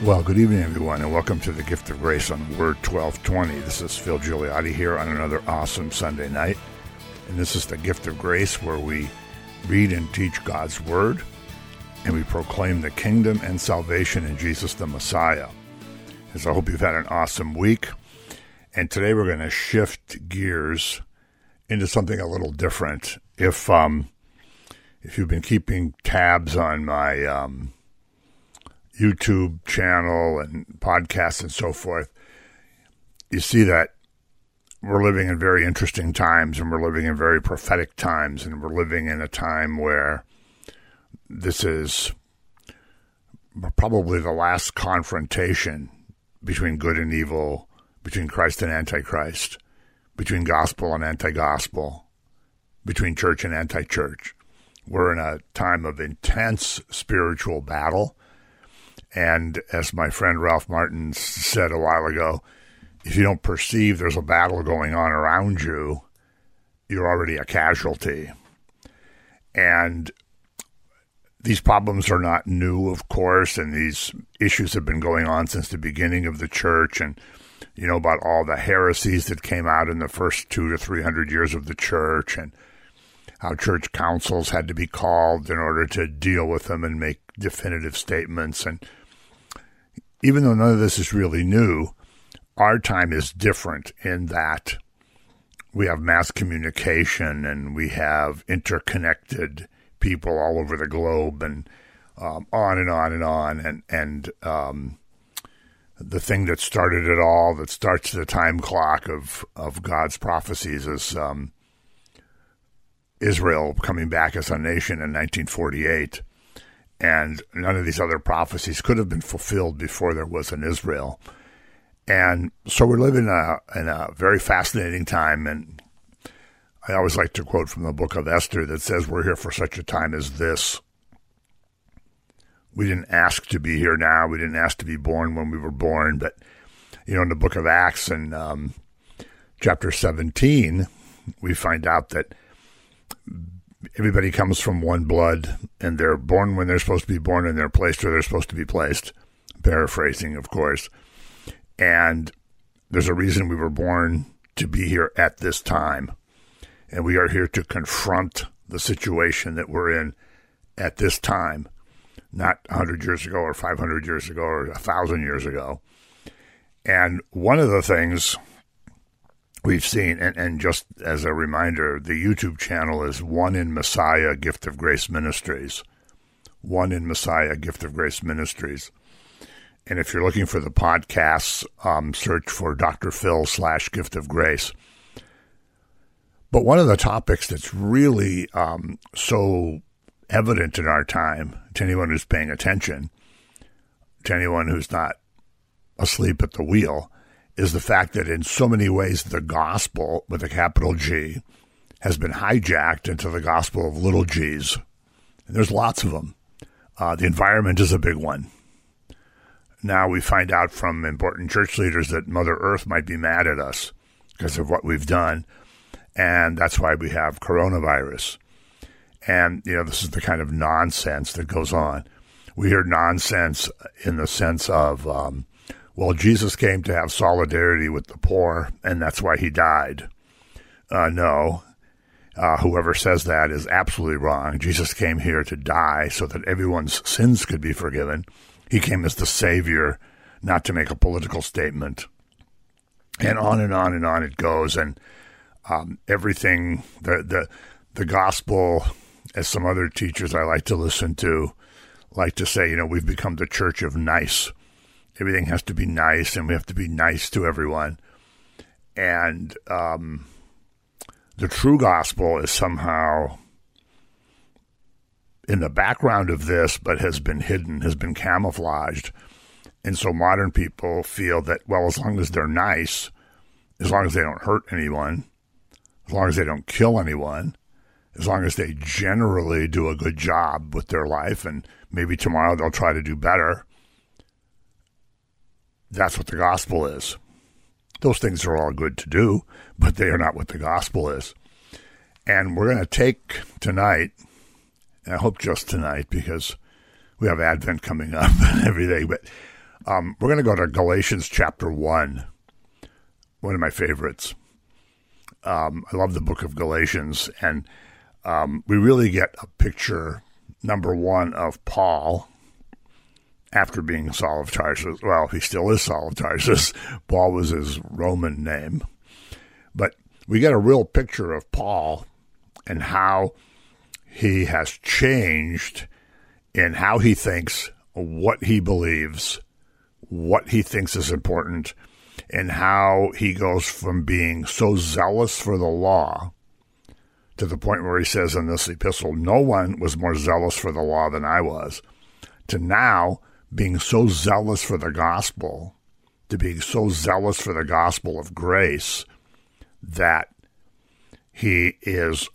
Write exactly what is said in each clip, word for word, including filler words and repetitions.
Well, good evening, everyone, and welcome to the Gift of Grace on Word twelve twenty. This is Phil Gigliotti here on another awesome Sunday night. And this is the Gift of Grace, where we read and teach God's Word, and we proclaim the kingdom and salvation in Jesus the Messiah. And so I hope you've had an awesome week. And today we're going to shift gears into something a little different. If um, if you've been keeping tabs on my um, YouTube channel and podcasts and so forth, you see that we're living in very interesting times, and we're living in very prophetic times, and we're living in a time where this is probably the last confrontation between good and evil, between Christ and Antichrist, between gospel and anti-gospel, between church and anti-church. We're in a time of intense spiritual battle. And as my friend Ralph Martin said a while ago, if you don't perceive there's a battle going on around you, you're already a casualty. And these problems are not new, of course, and these issues have been going on since the beginning of the church. And you know about all the heresies that came out in the first two to three hundred years of the church, and how church councils had to be called in order to deal with them and make definitive statements. And even though none of this is really new, our time is different in that we have mass communication and we have interconnected people all over the globe, and um, on and on and on. And, and um, the thing that started it all, that starts the time clock of, of God's prophecies, is um, Israel coming back as a nation in nineteen forty-eight. And none of these other prophecies could have been fulfilled before there was an Israel. And so we're living in a, in a very fascinating time. And I always like to quote from the book of Esther that says, we're here for such a time as this. We didn't ask to be here now. We didn't ask to be born when we were born. But, you know, in the book of Acts in um, chapter seventeen, we find out that everybody comes from one blood, and they're born when they're supposed to be born, and they're placed where they're supposed to be placed. Paraphrasing, of course. And there's a reason we were born to be here at this time. And we are here to confront the situation that we're in at this time, not one hundred years ago or five hundred years ago or one thousand years ago. And one of the things we've seen, and, and just as a reminder, the YouTube channel is One in Messiah Gift of Grace Ministries. One in Messiah Gift of Grace Ministries. And if you're looking for the podcasts, um, search for Doctor Phil slash Gift of Grace. But one of the topics that's really um, so evident in our time, to anyone who's paying attention, to anyone who's not asleep at the wheel, is the fact that in so many ways the gospel, with a capital G, has been hijacked into the gospel of little g's. And there's lots of them. Uh, the environment is a big one. Now we find out from important church leaders that Mother Earth might be mad at us because of what we've done. And that's why we have coronavirus. And, you know, this is the kind of nonsense that goes on. We hear nonsense in the sense of, um, well, Jesus came to have solidarity with the poor, and that's why he died. Uh, no. Uh, whoever says that is absolutely wrong. Jesus came here to die so that everyone's sins could be forgiven. He came as the Savior, not to make a political statement. And on and on and on it goes. And um, everything, the, the the gospel, as some other teachers I like to listen to, like to say, you know, we've become the church of nice. Everything has to be nice, and we have to be nice to everyone. And um, the true gospel is somehow in the background of this, but has been hidden, has been camouflaged. And so modern people feel that, well, as long as they're nice, as long as they don't hurt anyone, as long as they don't kill anyone, as long as they generally do a good job with their life, and maybe tomorrow they'll try to do better, that's what the gospel is. Those things are all good to do, but they are not what the gospel is. And we're going to take tonight, and I hope just tonight, because we have Advent coming up and everything, but Um, we're going to go to Galatians chapter one, one of my favorites. Um, I love the book of Galatians, and um, we really get a picture, number one, of Paul after being Saul of Tarsus. Well, he still is Saul of Tarsus. Paul was his Roman name. But we get a real picture of Paul and how he has changed in how he thinks, what he believes, what he thinks is important, and how he goes from being so zealous for the law to the point where he says in this epistle, no one was more zealous for the law than I was, to now being so zealous for the gospel, to being so zealous for the gospel of grace that he is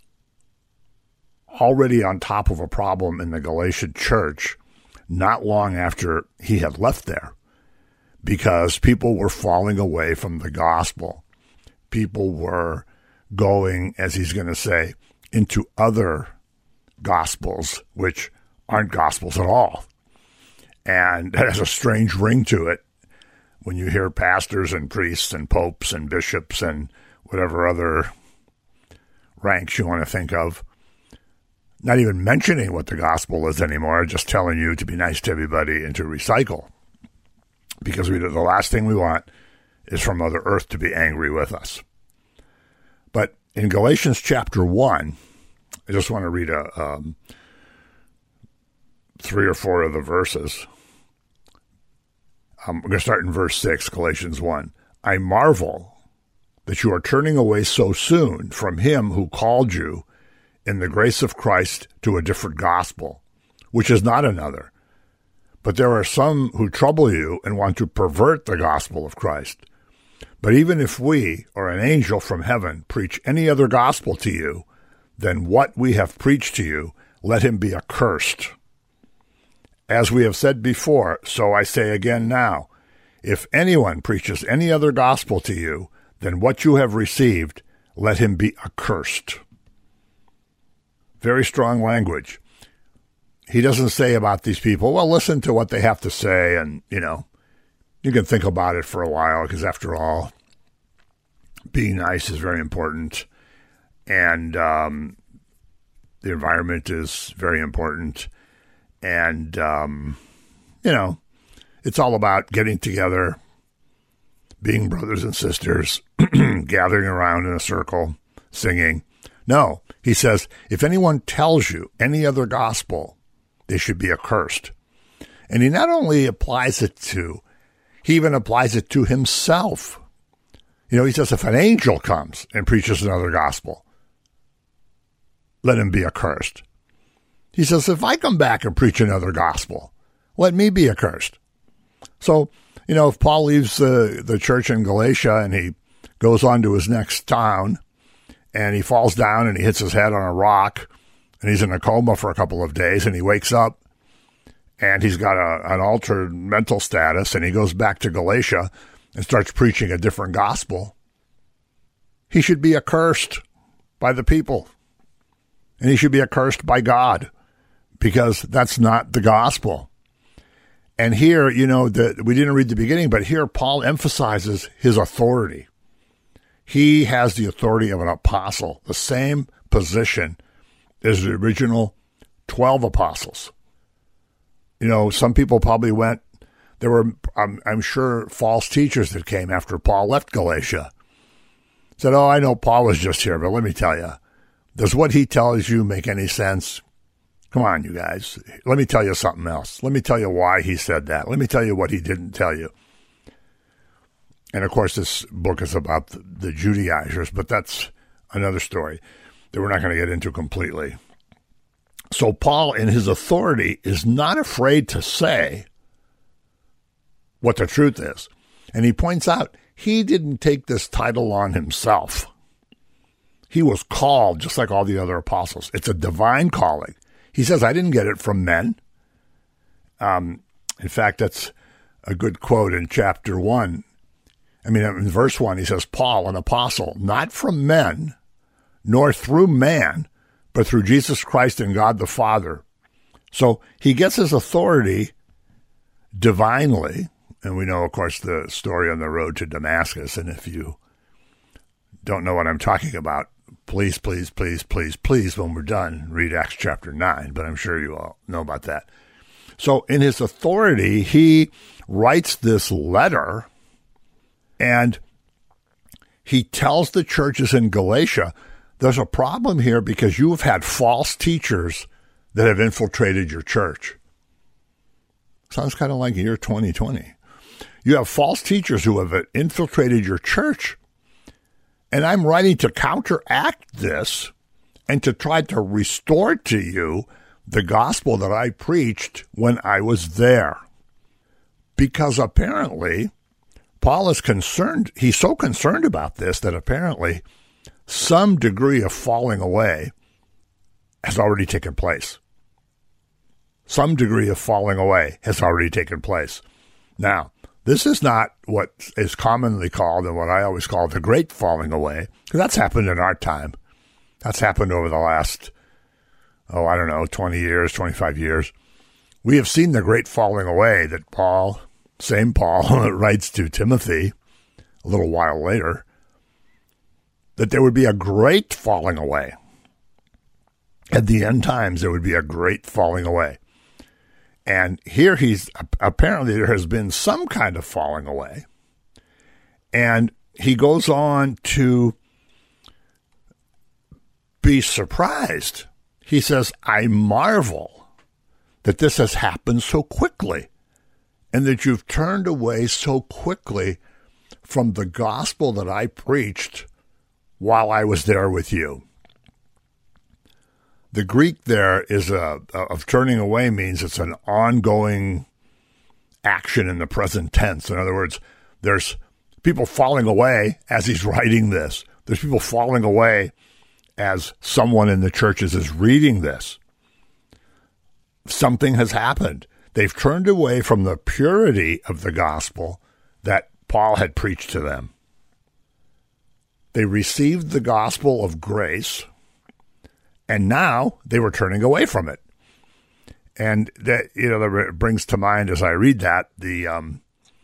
already on top of a problem in the Galatian church not long after he had left there, because people were falling away from the gospel. People were going, as he's going to say, into other gospels, which aren't gospels at all. And it has a strange ring to it when you hear pastors and priests and popes and bishops and whatever other ranks you want to think of, not even mentioning what the gospel is anymore, just telling you to be nice to everybody and to recycle. Because we, the last thing we want is for Mother Earth to be angry with us. But in Galatians chapter one, I just want to read a, um, three or four of the verses. Um, we're going to start in verse six, Galatians one. I marvel that you are turning away so soon from him who called you in the grace of Christ to a different gospel, which is not another. But there are some who trouble you and want to pervert the gospel of Christ. But even if we, or an angel from heaven, preach any other gospel to you than what we have preached to you, let him be accursed. As we have said before, so I say again now, if anyone preaches any other gospel to you than what you have received, let him be accursed. Very strong language. He doesn't say about these people, well, listen to what they have to say, and, you know, you can think about it for a while, because after all, being nice is very important, and um, the environment is very important, and, um, you know, it's all about getting together, being brothers and sisters, gathering around in a circle, singing. No, he says, if anyone tells you any other gospel, they should be accursed. And he not only applies it to, he even applies it to himself. You know, he says, if an angel comes and preaches another gospel, let him be accursed. He says, if I come back and preach another gospel, let me be accursed. So, you know, if Paul leaves the, the church in Galatia and he goes on to his next town and he falls down and he hits his head on a rock and he's in a coma for a couple of days and he wakes up and he's got a, an altered mental status and he goes back to Galatia and starts preaching a different gospel, he should be accursed by the people. And he should be accursed by God, because that's not the gospel. And here, you know, the, we didn't read the beginning, but here Paul emphasizes his authority. He has the authority of an apostle, the same position as the original twelve apostles. You know, some people probably went, there were, I'm, I'm sure, false teachers that came after Paul left Galatia. Said, oh, I know Paul was just here, but let me tell you, does what he tells you make any sense? Come on, you guys. Let me tell you something else. Let me tell you why he said that. Let me tell you what he didn't tell you. And, of course, this book is about the, the Judaizers, but that's another story that we're not going to get into completely. So Paul, in his authority, is not afraid to say what the truth is. And he points out he didn't take this title on himself. He was called just like all the other apostles. It's a divine calling. He says, I didn't get it from men. Um, in fact, that's a good quote in chapter one. I mean, in verse one, he says, Paul, an apostle, not from men, nor through man, but through Jesus Christ and God the Father. So he gets his authority divinely, And we know, of course, the story on the road to Damascus. And if you don't know what I'm talking about, please, please, please, please, please, when we're done, read Acts chapter nine. But I'm sure you all know about that. So in his authority, he writes this letter, and he tells the churches in Galatia, there's a problem here because you have had false teachers that have infiltrated your church. Sounds kind of like year twenty twenty. You have false teachers who have infiltrated your church, and I'm writing to counteract this and to try to restore to you the gospel that I preached when I was there. Because apparently, Paul is concerned, he's so concerned about this that apparently some degree of falling away has already taken place. Some degree of falling away has already taken place. Now, this is not what is commonly called and what I always call the great falling away, because that's happened in our time. That's happened over the last, oh, I don't know, twenty years, twenty-five years. We have seen the great falling away that Paul, same Paul, writes to Timothy a little while later, that there would be a great falling away. At the end times, there would be a great falling away. And here he's, apparently there has been some kind of falling away. And he goes on to be surprised. He says, I marvel that this has happened so quickly and that you've turned away so quickly from the gospel that I preached while I was there with you. The Greek there is a, of turning away means it's an ongoing action in the present tense. In other words, there's people falling away as he's writing this. There's people falling away as someone in the churches is reading this. Something has happened. They've turned away from the purity of the gospel that Paul had preached to them. They received the gospel of grace, and now they were turning away from it. And that, you know, that brings to mind as I read that, the um,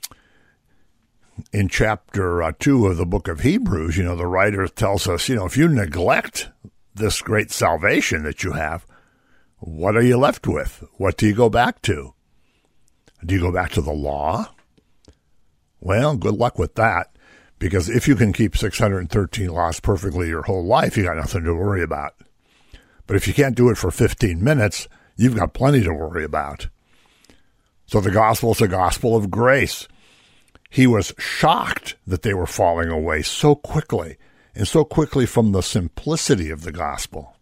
in chapter uh, two of the book of Hebrews, you know, the writer tells us, you know, if you neglect this great salvation that you have, what are you left with? What do you go back to? Do you go back to the law? Well, good luck with that, because if you can keep six hundred thirteen laws perfectly your whole life, you got nothing to worry about. But if you can't do it for fifteen minutes, you've got plenty to worry about. So the gospel is a gospel of grace. He was shocked that they were falling away so quickly, and so quickly from the simplicity of the gospel.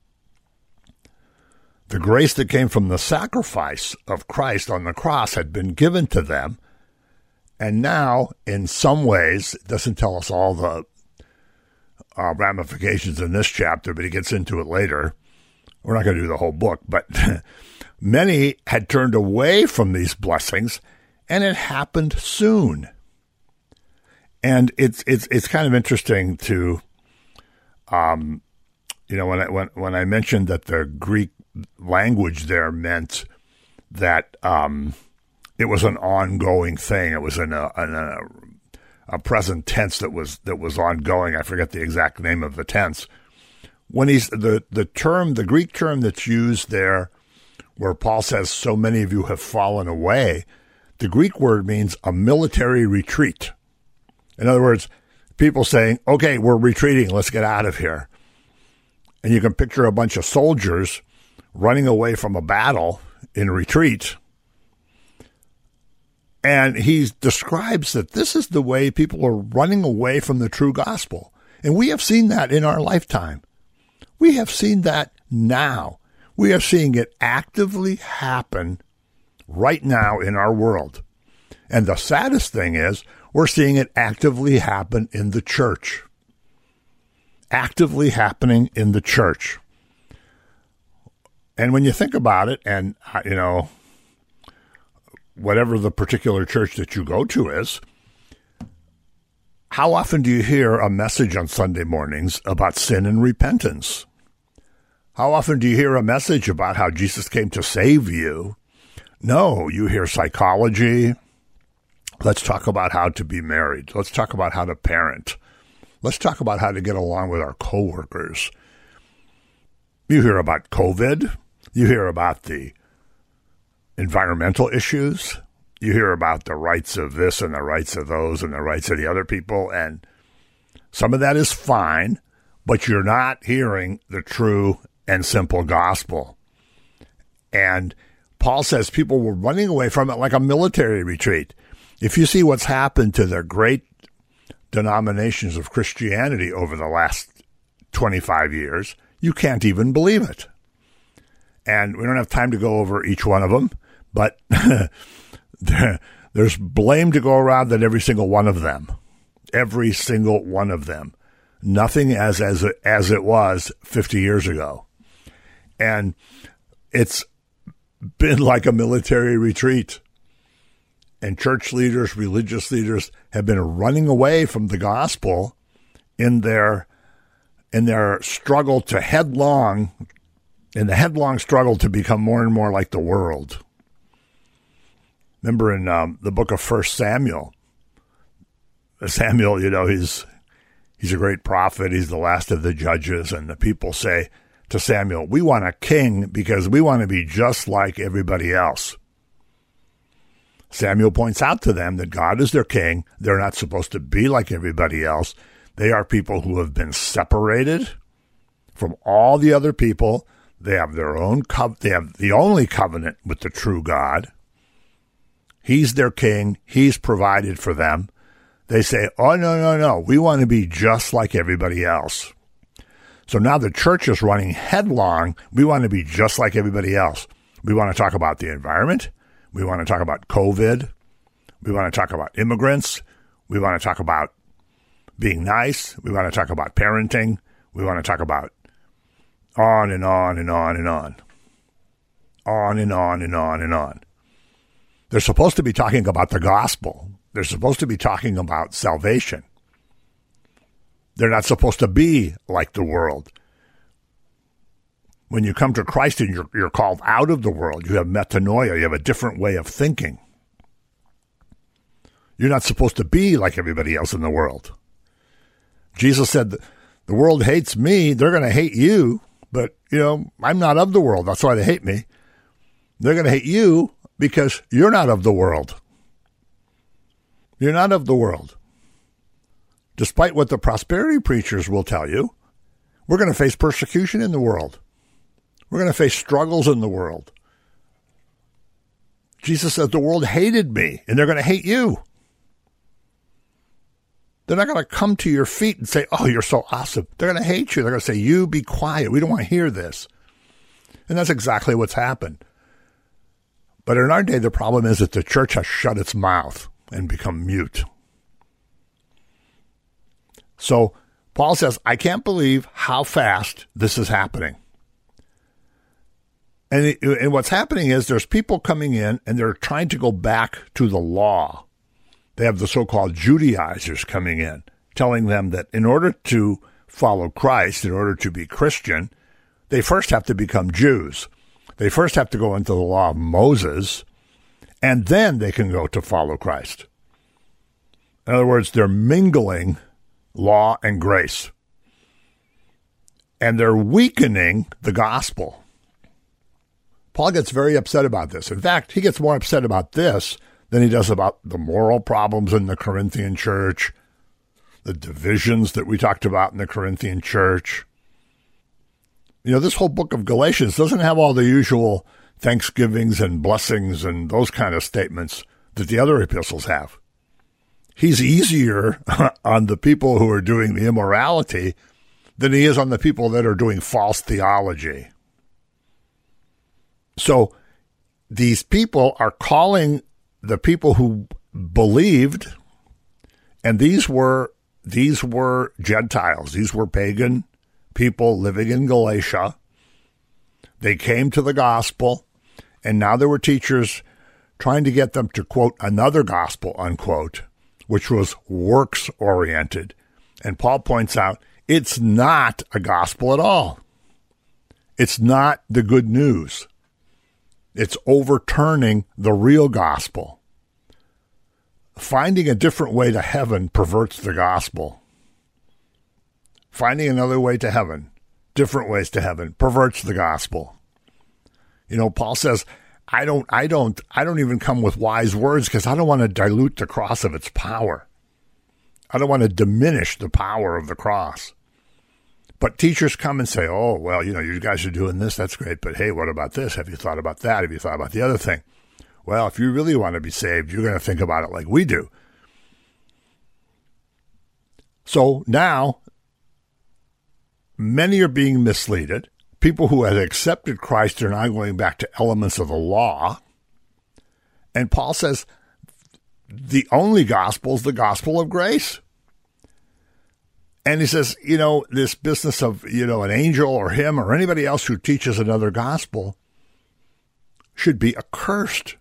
The grace that came from the sacrifice of Christ on the cross had been given to them, and now, in some ways, it doesn't tell us all the uh, ramifications in this chapter, but he gets into it later. We're not going to do the whole book, but many had turned away from these blessings, and it happened soon. And it's it's it's kind of interesting to, um, you know, when I when when I mentioned that the Greek language there meant that um, it was an ongoing thing. It was in a, in a a present tense that was that was ongoing. I forget the exact name of the tense. When he's the the term, the Greek term that's used there, where Paul says, "So many of you have fallen away," the Greek word means a military retreat. In other words, people saying, "Okay, we're retreating. Let's get out of here." And you can picture a bunch of soldiers running away from a battle in retreat. And he describes that this is the way people are running away from the true gospel. And we have seen that in our lifetime. We have seen that now. We are seeing it actively happen right now in our world. And the saddest thing is, we're seeing it actively happen in the church. Actively happening in the church. And when you think about it, and, you know, whatever the particular church that you go to is, how often do you hear a message on Sunday mornings about sin and repentance? How often do you hear a message about how Jesus came to save you? No, you hear psychology, Let's talk about how to be married. Let's talk about how to parent. Let's talk about how to get along with our coworkers. You hear about COVID. You hear about the environmental issues. You hear about the rights of this and the rights of those and the rights of the other people. And some of that is fine, but you're not hearing the true and simple gospel. And Paul says people were running away from it like a military retreat. If you see what's happened to the great denominations of Christianity over the last twenty-five years, you can't even believe it. And we don't have time to go over each one of them, but there's blame to go around at every single one of them. Every single one of them. Nothing as as it, as it was fifty years ago. And it's been like a military retreat. And church leaders, religious leaders have been running away from the gospel in their in their struggle to headlong, in the headlong struggle to become more and more like the world. Remember in um, the book of First Samuel, Samuel, you know, he's he's a great prophet. He's the last of the judges, and the people say to Samuel, "We want a king because we want to be just like everybody else." Samuel points out to them that God is their king. They're not supposed to be like everybody else. They are people who have been separated from all the other people. They have their own co- they have the only covenant with the true God. He's their king. He's provided for them. They say, "Oh, no, no, no. We want to be just like everybody else." So now the church is running headlong. We want to be just like everybody else. We want to talk about the environment. We want to talk about COVID. We want to talk about immigrants. We want to talk about being nice. We want to talk about parenting. We want to talk about on and on and on and on. On and on and on and on. They're supposed to be talking about the gospel. They're supposed to be talking about salvation. They're not supposed to be like the world. When you come to Christ and you're, you're called out of the world, you have metanoia, you have a different way of thinking. You're not supposed to be like everybody else in the world. Jesus said, the world hates me, they're going to hate you, but, you know, I'm not of the world, that's why they hate me. They're going to hate you because you're not of the world. You're not of the world. Despite what the prosperity preachers will tell you, we're going to face persecution in the world. We're going to face struggles in the world. Jesus says the world hated me, and they're going to hate you. They're not going to come to your feet and say, "Oh, you're so awesome." They're going to hate you. They're going to say, "You be quiet. We don't want to hear this." And that's exactly what's happened. But in our day, the problem is that the church has shut its mouth and become mute. So Paul says, I can't believe how fast this is happening. And, it, and what's happening is there's people coming in and they're trying to go back to the law. They have the so-called Judaizers coming in, telling them that in order to follow Christ, in order to be Christian, they first have to become Jews. They first have to go into the law of Moses, and then they can go to follow Christ. In other words, they're mingling law and grace. And they're weakening the gospel. Paul gets very upset about this. In fact, he gets more upset about this than he does about the moral problems in the Corinthian church, the divisions that we talked about in the Corinthian church. You know, this whole book of Galatians doesn't have all the usual thanksgivings and blessings and those kind of statements that the other epistles have. He's easier on the people who are doing the immorality than he is on the people that are doing false theology. So these people are calling the people who believed, and these were these were Gentiles. These were pagan people living in Galatia. They came to the gospel, and now there were teachers trying to get them to quote another gospel, unquote, which was works-oriented. And Paul points out, it's not a gospel at all. It's not the good news. It's overturning the real gospel. finding a different way to heaven perverts the gospel. Finding another way to heaven, different ways to heaven, perverts the gospel. You know, Paul says, I don't, I don't, I don't even come with wise words because I don't want to dilute the cross of its power. I don't want to diminish the power of the cross. But teachers come and say, oh, well, you know, you guys are doing this. That's great. But hey, what about this? Have you thought about that? Have you thought about the other thing? Well, if you really want to be saved, you're going to think about it like we do. So now, many are being misleaded. People who had accepted Christ are now going back to elements of the law. And Paul says the only gospel is the gospel of grace. And he says, you know, this business of, you know, an angel or him or anybody else who teaches another gospel should be accursed.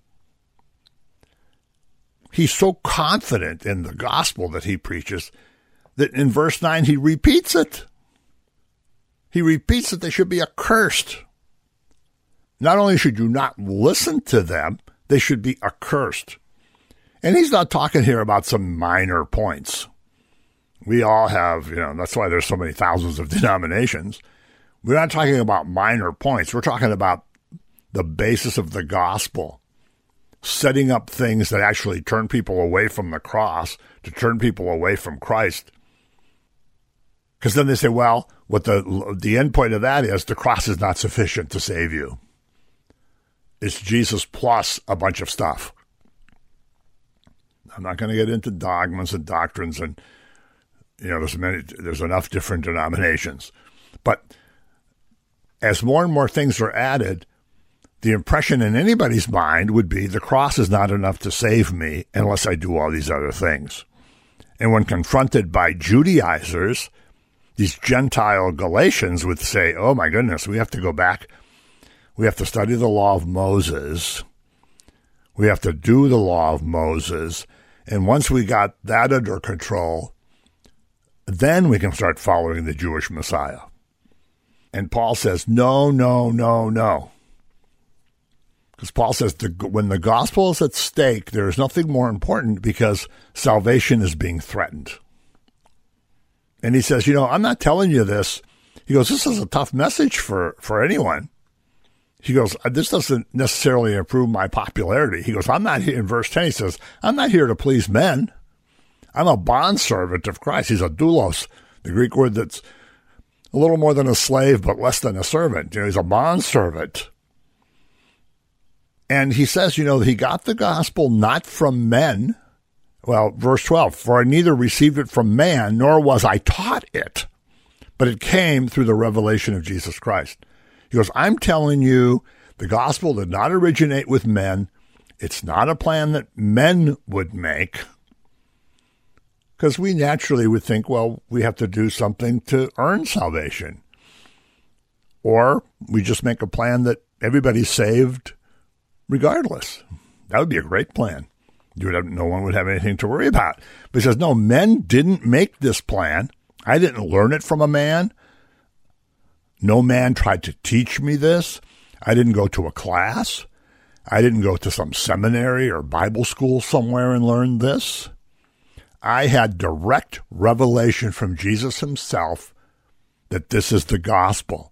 He's so confident in the gospel that he preaches that in verse nine he repeats it. He repeats that they should be accursed. Not only should you not listen to them, they should be accursed. And he's not talking here about some minor points. We all have, you know, that's why there's so many thousands of denominations. We're not talking about minor points. We're talking about the basis of the gospel, setting up things that actually turn people away from the cross, to turn people away from Christ. Because then they say, well, what the the end point of that is, the cross is not sufficient to save you. It's Jesus plus a bunch of stuff. I'm not going to get into dogmas and doctrines, and you know, there's many, there's enough different denominations. But as more and more things are added, the impression in anybody's mind would be the cross is not enough to save me unless I do all these other things. And when confronted by Judaizers, these Gentile Galatians would say, oh my goodness, we have to go back. We have to study the law of Moses. We have to do the law of Moses. And once we got that under control, then we can start following the Jewish Messiah. And Paul says, no, no, no, no. Because Paul says the, when the gospel is at stake, there is nothing more important because salvation is being threatened. And he says, you know, I'm not telling you this. He goes, this is a tough message for, for anyone. He goes, this doesn't necessarily improve my popularity. He goes, I'm not here, in verse ten, he says, I'm not here to please men. I'm a bondservant of Christ. He's a doulos, the Greek word that's a little more than a slave, but less than a servant. You know, he's a bondservant. And he says, you know, he got the gospel not from men. Well, verse twelve, for I neither received it from man, nor was I taught it, but it came through the revelation of Jesus Christ. He goes, I'm telling you, the gospel did not originate with men. It's not a plan that men would make. Because we naturally would think, well, we have to do something to earn salvation. Or we just make a plan that everybody's saved regardless. That would be a great plan. You would have, no one would have anything to worry about. But he says, no, men didn't make this plan. I didn't learn it from a man. No man tried to teach me this. I didn't go to a class. I didn't go to some seminary or Bible school somewhere and learn this. I had direct revelation from Jesus himself that this is the gospel.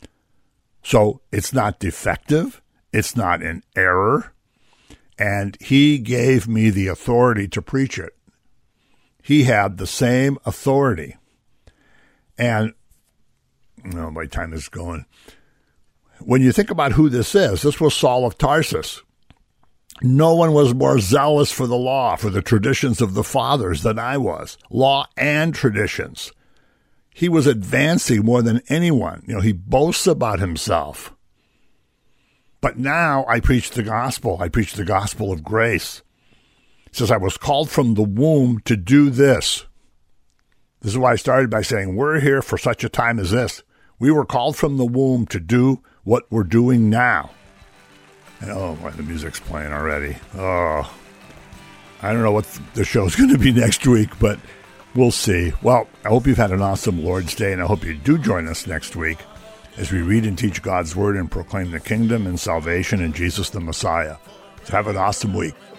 So it's not defective. It's not in error. And he gave me the authority to preach it. He had the same authority. And, oh, my time is going. When you think about who this is, this was Saul of Tarsus. No one was more zealous for the law, for the traditions of the fathers than I was. Law and traditions. He was advancing more than anyone. You know, he boasts about himself. But now I preach the gospel. I preach the gospel of grace. He says, I was called from the womb to do this. This is why I started by saying, we're here for such a time as this. We were called from the womb to do what we're doing now. And, oh, boy, the music's playing already. Oh, I don't know what the show's going to be next week, but we'll see. Well, I hope you've had an awesome Lord's Day, and I hope you do join us next week as we read and teach God's Word and proclaim the kingdom and salvation in Jesus the Messiah. So have an awesome week.